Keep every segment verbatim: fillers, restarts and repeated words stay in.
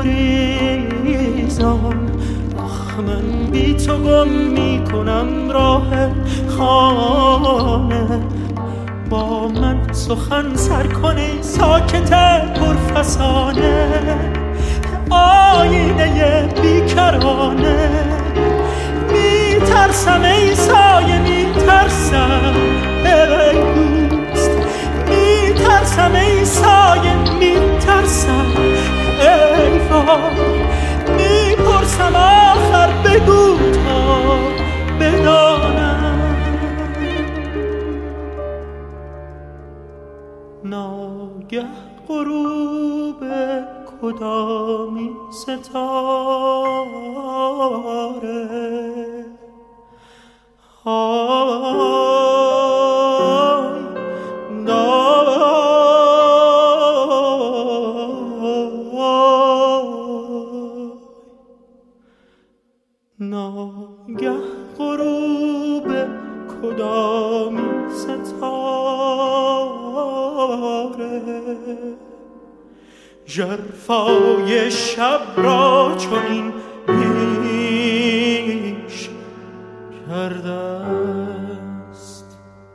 گریزان. آخ من بی تو گم می کنم راه خانه. با من سخن سر کنی ساکت پرفسانه. آینه بیکرانه. می ترسم ای سایه می ترسم ای دوست. می ترسم ای سایه می ترسم ای وای. می پرسم آخر بگو تا بدانم. ناگه غروب کدامی ستاره. آی ناگه غروب کدامی ستاره. ژرفای شب را چنین پیش کرده است.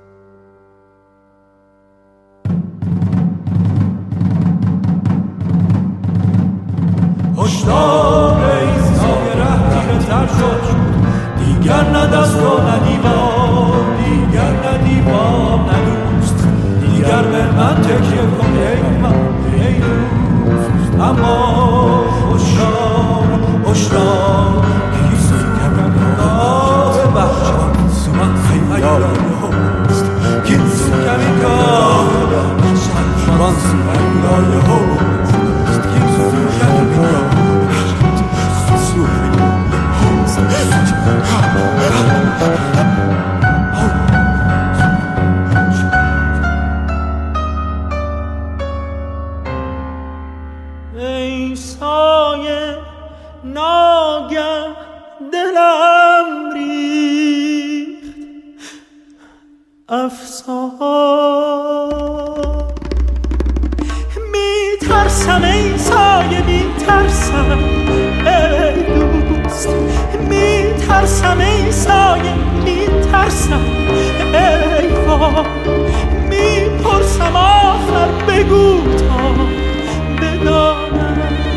هشدار ای سایه ره تیره تر شد. دیگر نه دست و نه دیوار. دیگر نه دیوار نه دوست. دیگر به من تکیه کن ای من ای دوست. اما هشدار هشدار کیست کمم آه بخشان سومن خیلی هست. کیست کمی گاه شمان سومن لایه هست. کیست کمی گاه سومن ای سایه ناگه دلم ریخت افسار. می ترسم ای سایه می ترسم ای دوست. می ترسم ای سایه می ترسم ای وای. می پرسم آخر بگو تا بدانم.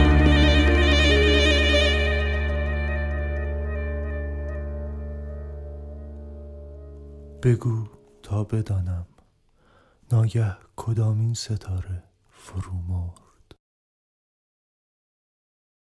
بگو تا بدانم ناگه کدامین ستاره فرو مرد.